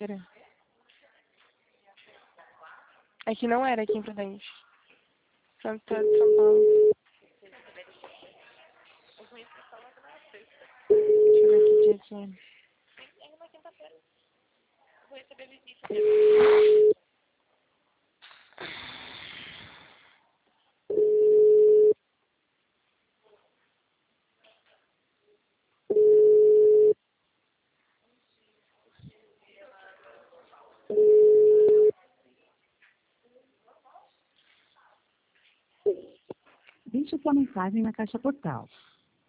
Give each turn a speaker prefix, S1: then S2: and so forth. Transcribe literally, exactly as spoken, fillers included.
S1: Era. É que não era aqui em Prudente. Santa de São Paulo. Deixa eu ver que dia que é.
S2: Deixe sua mensagem na caixa postal.